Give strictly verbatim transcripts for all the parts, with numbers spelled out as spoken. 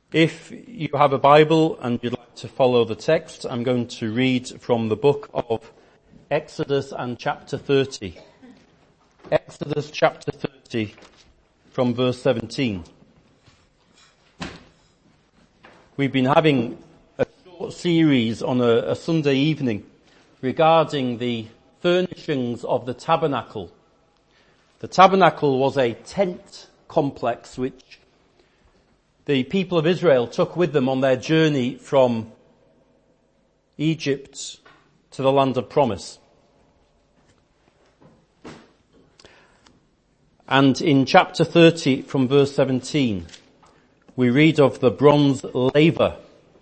If you have a Bible and you'd like to follow the text, I'm going to read from the book of Exodus and chapter thirty. Exodus chapter thirty from verse seventeen. We've been having a short series on a, a Sunday evening regarding the furnishings of the tabernacle. The tabernacle was a tent complex which the people of Israel took with them on their journey from Egypt to the land of promise. And in chapter thirty from verse seventeen, we read of the bronze laver.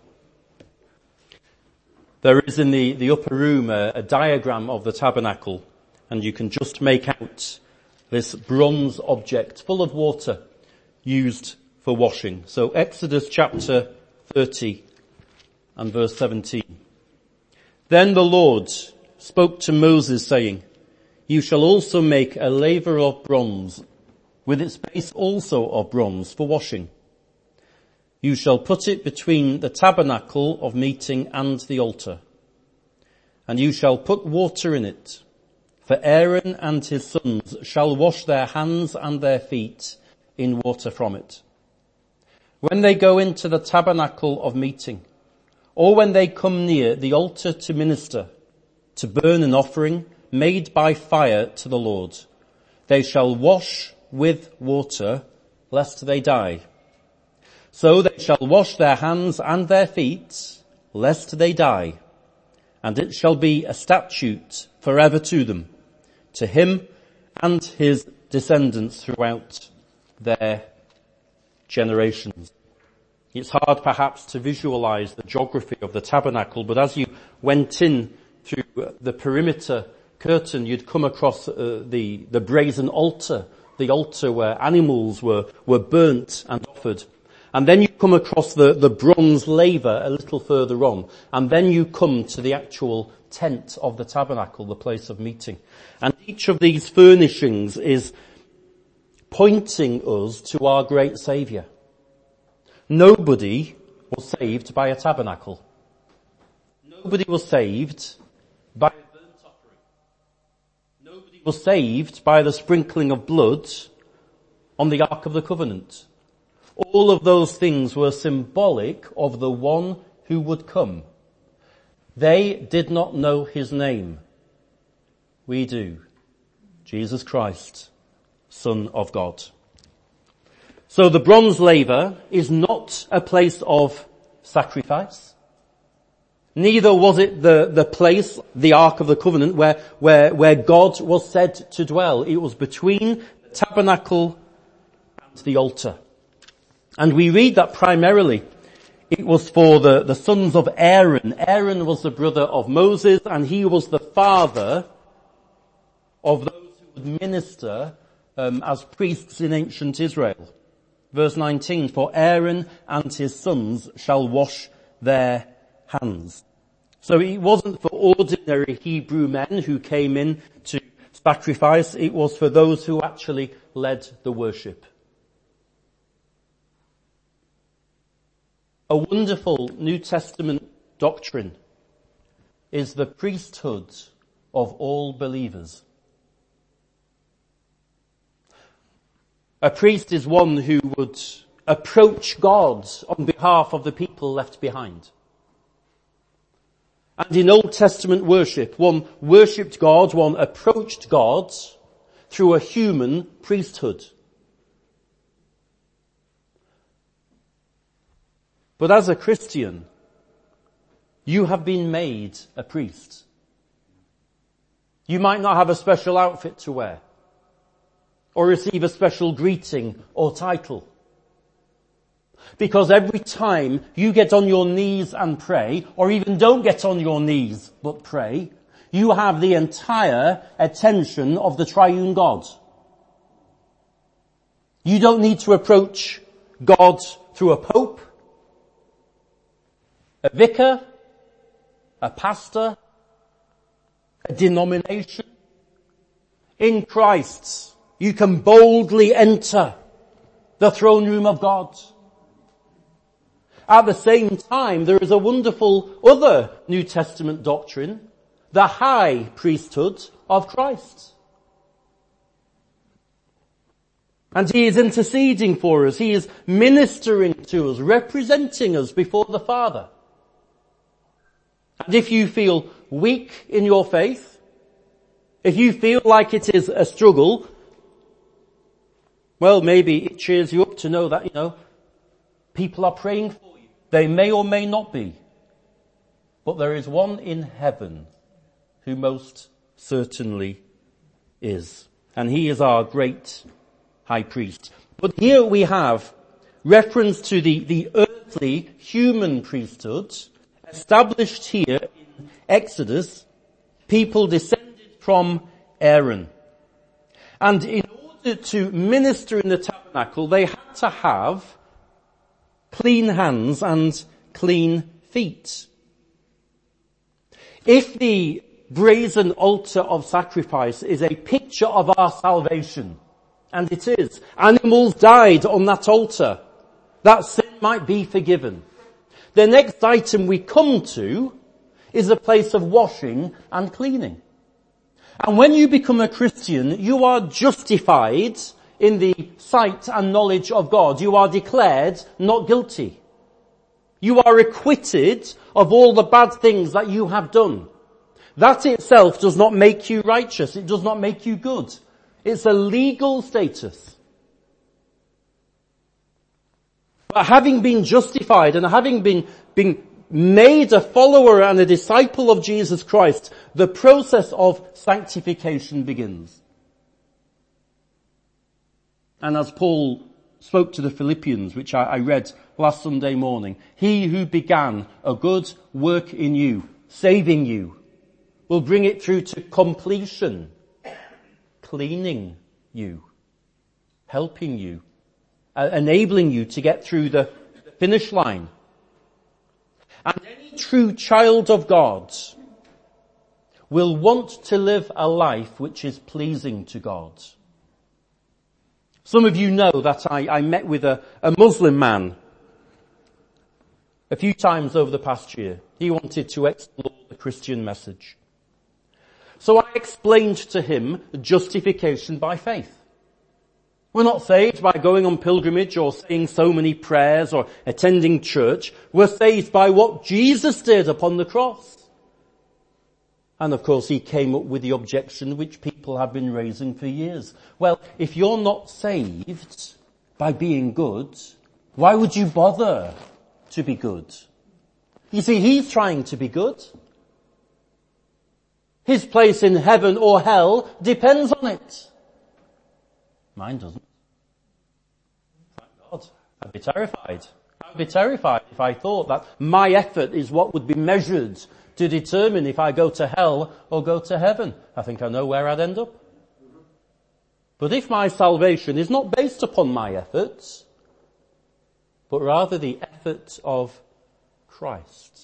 There is in the, the upper room a, a diagram of the tabernacle, and you can just make out this bronze object full of water used for washing. So Exodus chapter thirty and verse seventeen. Then the Lord spoke to Moses, saying, You shall also make a laver of bronze, with its base also of bronze for washing. You shall put it between the tabernacle of meeting and the altar. And you shall put water in it, for Aaron and his sons shall wash their hands and their feet in water from it. When they go into the tabernacle of meeting, or when they come near the altar to minister, to burn an offering made by fire to the Lord, they shall wash with water, lest they die. So they shall wash their hands and their feet, lest they die. And it shall be a statute forever to them, to him and his descendants throughout their generations. It's hard perhaps to visualize the geography of the tabernacle, but as you went in through the perimeter curtain, you'd come across uh, the, the brazen altar, the altar where animals were, were burnt and offered. And then you come across the, the bronze laver a little further on, and then you come to the actual tent of the tabernacle, the place of meeting. And each of these furnishings is pointing us to our great Saviour. Nobody was saved by a tabernacle. Nobody was saved by a burnt offering. Nobody was saved by the sprinkling of blood on the Ark of the Covenant. All of those things were symbolic of the one who would come. They did not know his name. We do. Jesus Christ, Son of God. So the bronze laver is not a place of sacrifice. Neither was it the, the place, the Ark of the Covenant, where, where, where God was said to dwell. It was between the tabernacle and the altar. And we read that primarily it was for the, the sons of Aaron. Aaron was the brother of Moses, and he was the father of those who would minister um, as priests in ancient Israel. Verse nineteen, for Aaron and his sons shall wash their hands. So it wasn't for ordinary Hebrew men who came in to sacrifice. It was for those who actually led the worship. A wonderful New Testament doctrine is the priesthood of all believers. A priest is one who would approach God on behalf of the people left behind. And in Old Testament worship, one worshipped God, one approached God through a human priesthood. But as a Christian, you have been made a priest. You might not have a special outfit to wear, or receive a special greeting or title. Because every time you get on your knees and pray, or even don't get on your knees but pray, you have the entire attention of the triune God. You don't need to approach God through a pope, a vicar, a pastor, a denomination. In Christ, you can boldly enter the throne room of God. At the same time, there is a wonderful other New Testament doctrine, the high priesthood of Christ. And he is interceding for us. He is ministering to us, representing us before the Father. And if you feel weak in your faith, if you feel like it is a struggle, well, maybe it cheers you up to know that, you know, people are praying for you. They may or may not be. But there is one in heaven who most certainly is. And he is our great high priest. But here we have reference to the, the earthly human priesthood established here in Exodus, people descended from Aaron. And in order to minister in the tabernacle, they had to have clean hands and clean feet. If the brazen altar of sacrifice is a picture of our salvation, and it is, animals died on that altar, that sin might be forgiven. The next item we come to is a place of washing and cleaning. And when you become a Christian, you are justified in the sight and knowledge of God. You are declared not guilty. You are acquitted of all the bad things that you have done. That itself does not make you righteous. It does not make you good. It's a legal status. But having been justified and having been, been made a follower and a disciple of Jesus Christ, the process of sanctification begins. And as Paul spoke to the Philippians, which I, I read last Sunday morning, he who began a good work in you, saving you, will bring it through to completion, cleaning you, helping you, uh, enabling you to get through the finish line. And any true child of God will want to live a life which is pleasing to God. Some of you know that I, I met with a, a Muslim man a few times over the past year. He wanted to explore the Christian message. So I explained to him justification by faith. We're not saved by going on pilgrimage or saying so many prayers or attending church. We're saved by what Jesus did upon the cross. And of course he came up with the objection which people have been raising for years. Well, if you're not saved by being good, why would you bother to be good? You see, he's trying to be good. His place in heaven or hell depends on it. Mine doesn't. Thank God. I'd be terrified. I'd be terrified if I thought that my effort is what would be measured to determine if I go to hell or go to heaven. I think I know where I'd end up. But if my salvation is not based upon my efforts, but rather the efforts of Christ,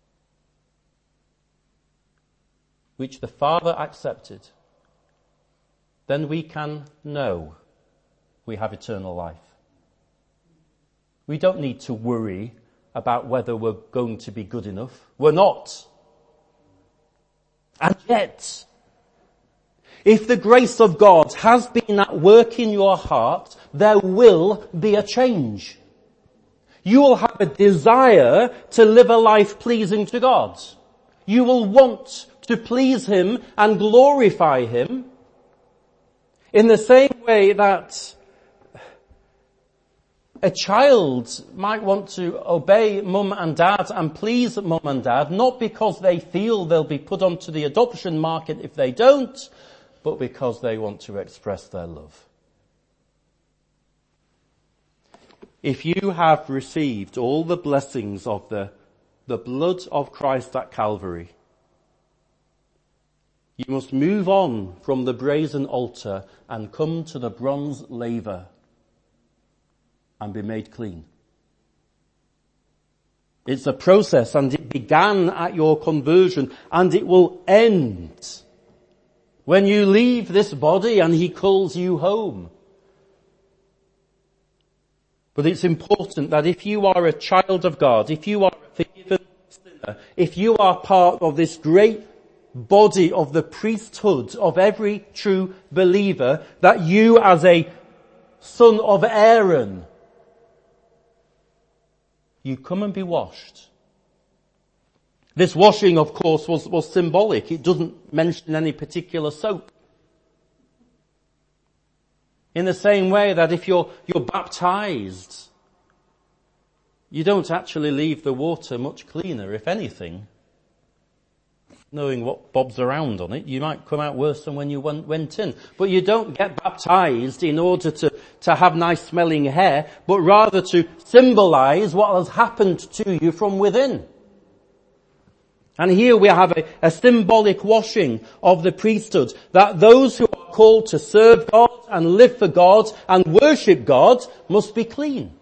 which the Father accepted, then we can know we have eternal life. We don't need to worry about whether we're going to be good enough. We're not. And yet, if the grace of God has been at work in your heart, there will be a change. You will have a desire to live a life pleasing to God. You will want to please Him and glorify Him in the same way that a child might want to obey mum and dad and please mum and dad, not because they feel they'll be put onto the adoption market if they don't, but because they want to express their love. If you have received all the blessings of the, the blood of Christ at Calvary, you must move on from the brazen altar and come to the bronze laver and be made clean. It's a process, and it began at your conversion, and it will end when you leave this body and He calls you home. But it's important that if you are a child of God, if you are a forgiven sinner, if you are part of this great body of the priesthood of every true believer, that you as a son of Aaron, you come and be washed. This washing, of course, was, was symbolic. It doesn't mention any particular soap. In the same way that if you're, you're baptized, you don't actually leave the water much cleaner. If anything, knowing what bobs around on it, you might come out worse than when you went, went in. But you don't get baptized in order to, to have nice smelling hair, but rather to symbolize what has happened to you from within. And here we have a, a symbolic washing of the priesthood, that those who are called to serve God and live for God and worship God must be clean.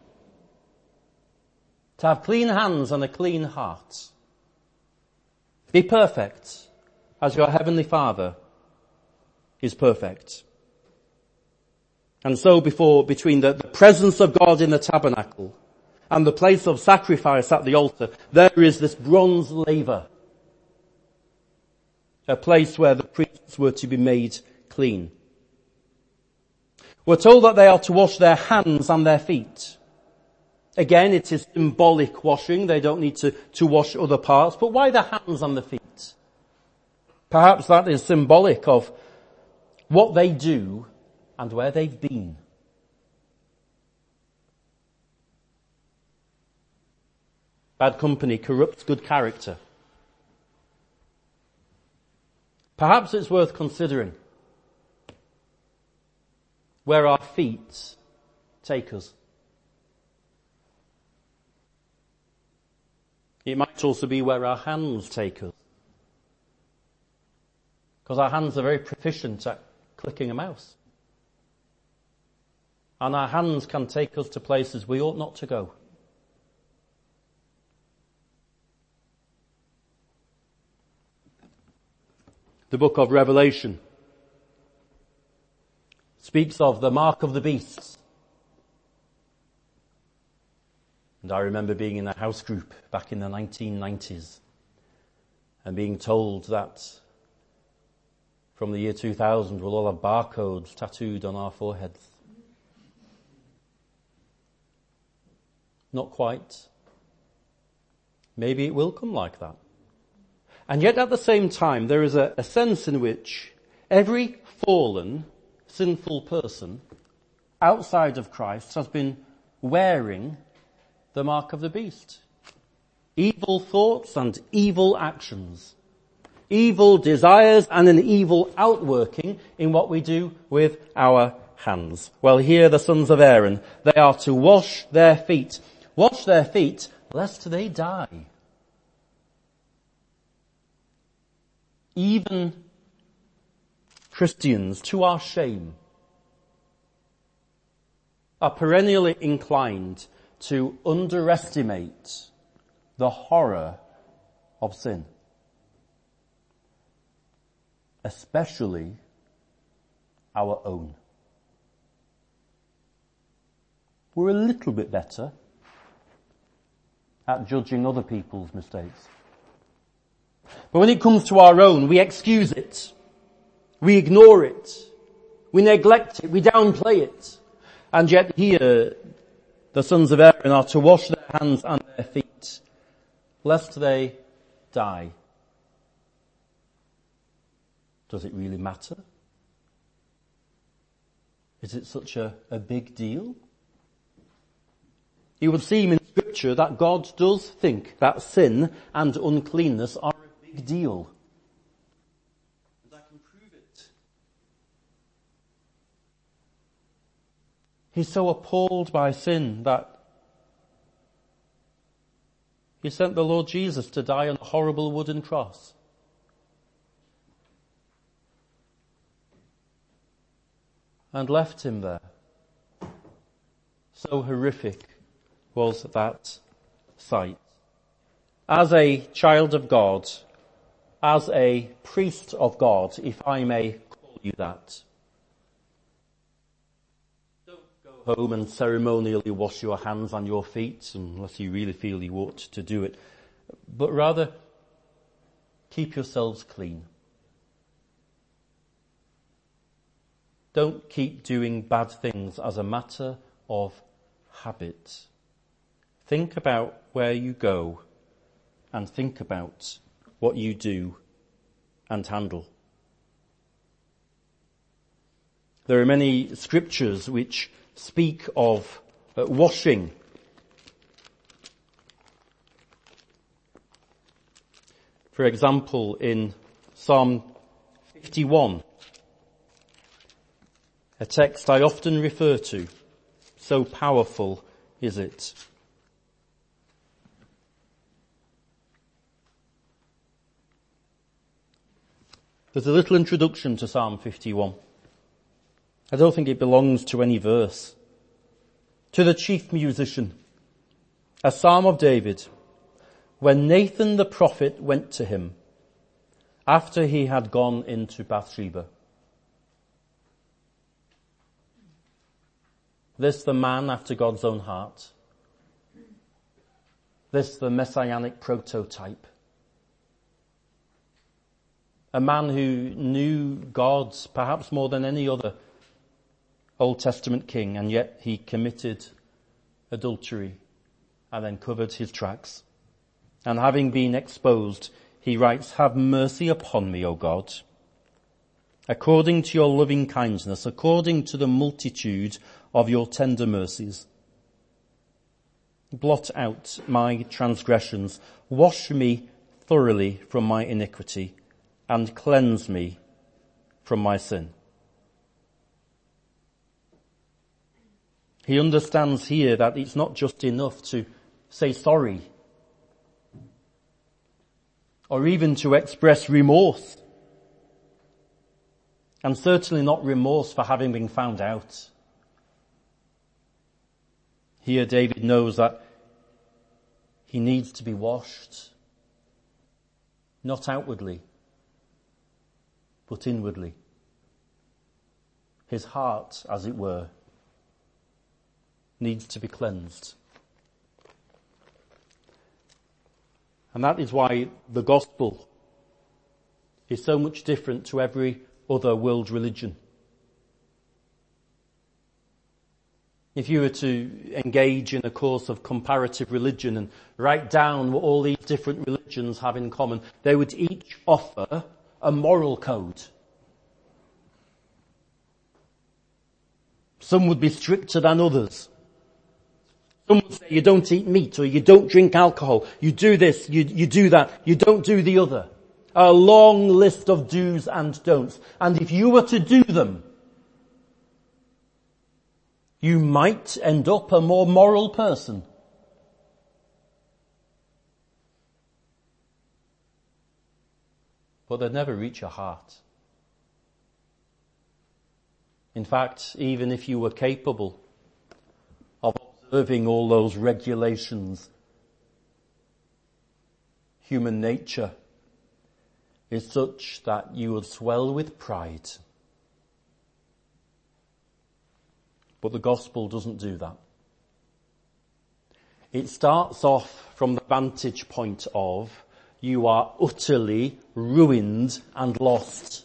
To have clean hands and a clean heart. Be perfect as your heavenly Father is perfect. And so before, between the, the presence of God in the tabernacle and the place of sacrifice at the altar, there is this bronze laver. A place where the priests were to be made clean. We're told that they are to wash their hands and their feet. Again, it is symbolic washing. They don't need to, to wash other parts. But why the hands and the feet? Perhaps that is symbolic of what they do and where they've been. Bad company corrupts good character. Perhaps it's worth considering where our feet take us. It might also be where our hands take us. Because our hands are very proficient at clicking a mouse. And our hands can take us to places we ought not to go. The book of Revelation speaks of the mark of the beast. And I remember being in a house group back in the nineteen nineties and being told that from the year two thousand we'll all have barcodes tattooed on our foreheads. Not quite. Maybe it will come like that. And yet at the same time, there is a, a sense in which every fallen, sinful person outside of Christ has been wearing the mark of the beast. Evil thoughts and evil actions. Evil desires and an evil outworking in what we do with our hands. Well, here the sons of Aaron, they are to wash their feet. Wash their feet lest they die. Even Christians, to our shame, are perennially inclined to underestimate the horror of sin. Especially our own. We're a little bit better at judging other people's mistakes. But when it comes to our own, we excuse it. We ignore it. We neglect it. We downplay it. And yet here, the sons of Aaron are to wash their hands and their feet, lest they die. Does it really matter? Is it such a, a big deal? It would seem in Scripture that God does think that sin and uncleanness are a big deal. And I can prove it. He's so appalled by sin that he sent the Lord Jesus to die on a horrible wooden cross. And left him there. So horrific was that sight. As a child of God, as a priest of God, if I may call you that, don't go go home and ceremonially wash your hands and your feet, unless you really feel you ought to do it. But rather, keep yourselves clean. Don't keep doing bad things as a matter of habit. Think about where you go and think about what you do and handle. There are many scriptures which speak of uh, washing. For example, in Psalm fifty-one, a text I often refer to, so powerful is it. There's a little introduction to Psalm fifty-one. I don't think it belongs to any verse. To the chief musician, a psalm of David, when Nathan the prophet went to him after he had gone into Bathsheba. This the man after God's own heart. This the messianic prototype. A man who knew God perhaps more than any other Old Testament king, and yet he committed adultery and then covered his tracks. And having been exposed, he writes, "Have mercy upon me, O God, according to your loving kindness, according to the multitude of your tender mercies. Blot out my transgressions, wash me thoroughly from my iniquity, and cleanse me from my sin." He understands here that it's not just enough to say sorry or even to express remorse, and certainly not remorse for having been found out. Here David knows that he needs to be washed, not outwardly, but inwardly. His heart, as it were, needs to be cleansed. And that is why the gospel is so much different to every other world religion. If you were to engage in a course of comparative religion and write down what all these different religions have in common, they would each offer a moral code. Some would be stricter than others. Some would say you don't eat meat, or you don't drink alcohol, you do this, you, you do that, you don't do the other. A long list of do's and don'ts. And if you were to do them, you might end up a more moral person. But they'd never reach your heart. In fact, even if you were capable of observing all those regulations, human nature is such that you would swell with pride. But the gospel doesn't do that. It starts off from the vantage point of you are utterly ruined and lost.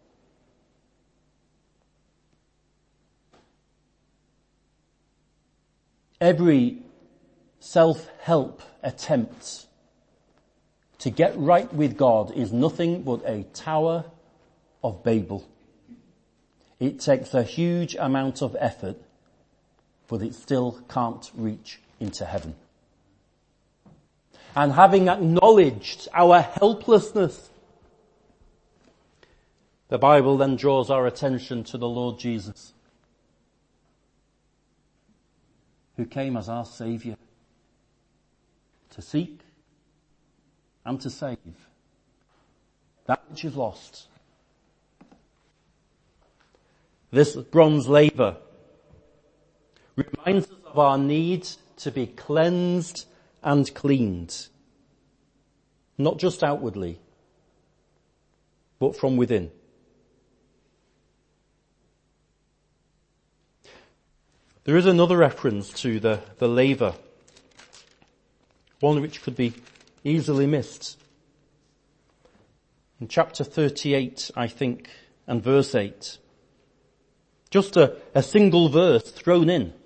Every self-help attempt to get right with God is nothing but a Tower of Babel. It takes a huge amount of effort, but it still can't reach into heaven. And having acknowledged our helplessness, the Bible then draws our attention to the Lord Jesus, who came as our Saviour to seek and to save that which is lost. This bronze laver reminds us of our need to be cleansed and cleaned, not just outwardly, but from within. There is another reference to the, the laver, one which could be easily missed. In chapter thirty-eight, I think, and verse eight. Just a, a single verse thrown in.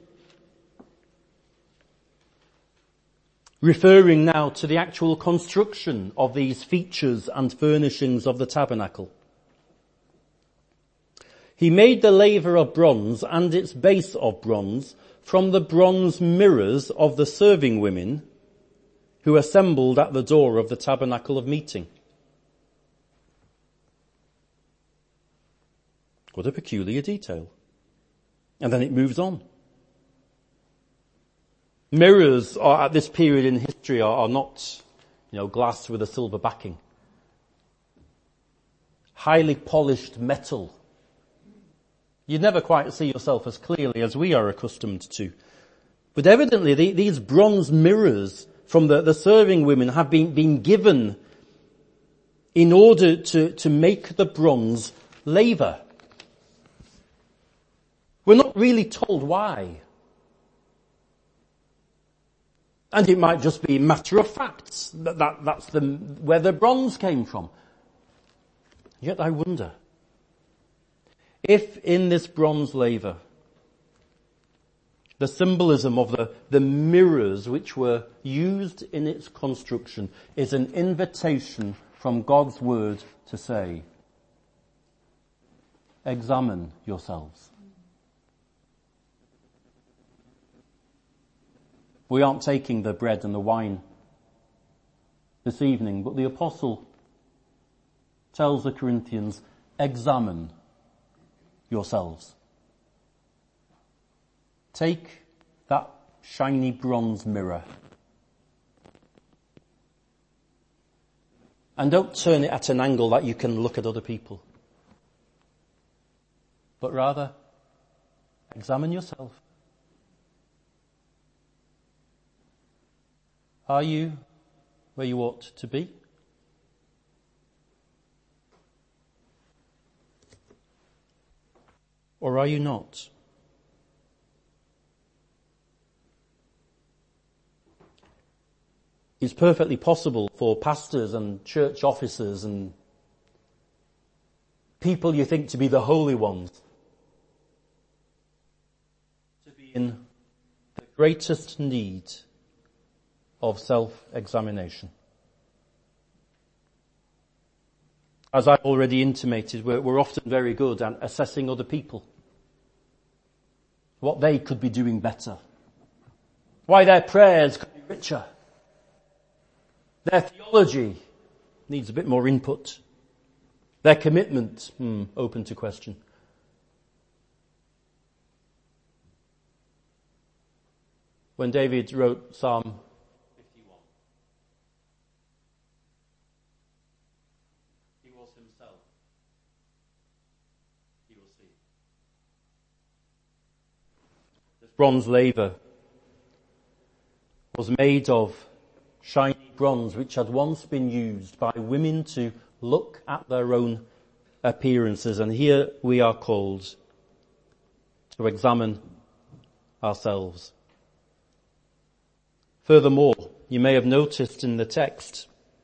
Referring now to the actual construction of these features and furnishings of the tabernacle. He made the laver of bronze and its base of bronze from the bronze mirrors of the serving women who assembled at the door of the tabernacle of meeting. What a peculiar detail. And then it moves on. Mirrors are, at this period in history are, are not, you know, glass with a silver backing. Highly polished metal. You never quite see yourself as clearly as we are accustomed to. But evidently the, these bronze mirrors from the, the serving women have been, been given in order to, to make the bronze laver. We're not really told why. And it might just be a matter of fact that, that that's the, where the bronze came from. Yet I wonder if in this bronze laver the symbolism of the, the mirrors which were used in its construction is an invitation from God's word to say, examine yourselves. We aren't taking the bread and the wine this evening, but the apostle tells the Corinthians, examine yourselves. Take that shiny bronze mirror and don't turn it at an angle that you can look at other people, but rather examine yourself. Are you where you ought to be? Or are you not? It's perfectly possible for pastors and church officers and people you think to be the holy ones to be in the greatest need of self-examination. As I've already intimated, we're, we're often very good at assessing other people, what they could be doing better, why their prayers could be richer, their theology needs a bit more input, their commitment, hmm, open to question. When David wrote Psalm fifty-one, he was himself, he will see. This bronze laver was made of shiny bronze which had once been used by women to look at their own appearances, and here we are called to examine ourselves. Furthermore, you may have noticed in the text,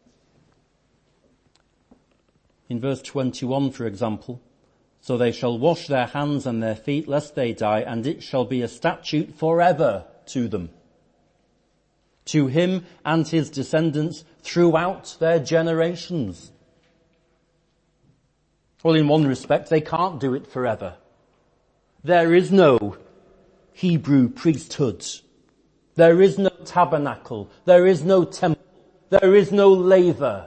in verse twenty-one, for example, so they shall wash their hands and their feet lest they die, and it shall be a statute forever to them, to him and his descendants throughout their generations. Well, in one respect, they can't do it forever. There is no Hebrew priesthood. There is no tabernacle. There is no temple. There is no laver.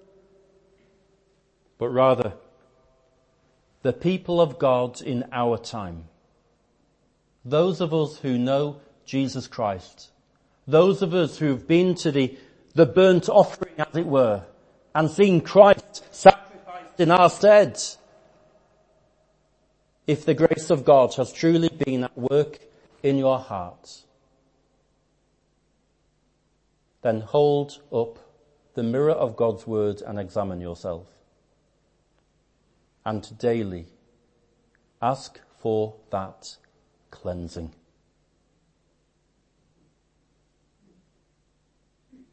But rather, the people of God in our time, those of us who know Jesus Christ, those of us who've been to the, the burnt offering, as it were, and seen Christ sacrificed in our stead, if the grace of God has truly been at work in your hearts, then hold up the mirror of God's word and examine yourself. And daily ask for that cleansing.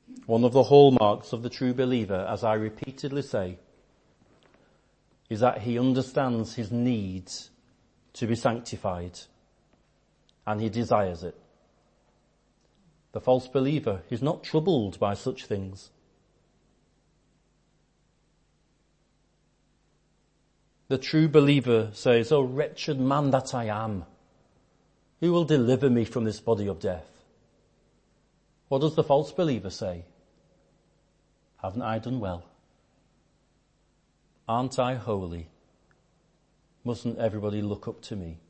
One of the hallmarks of the true believer, as I repeatedly say, is that he understands his need to be sanctified, and he desires it. The false believer is not troubled by such things. The true believer says, "Oh, wretched man that I am, who will deliver me from this body of death?" What does the false believer say? "Haven't I done well? Aren't I holy? Mustn't everybody look up to me?"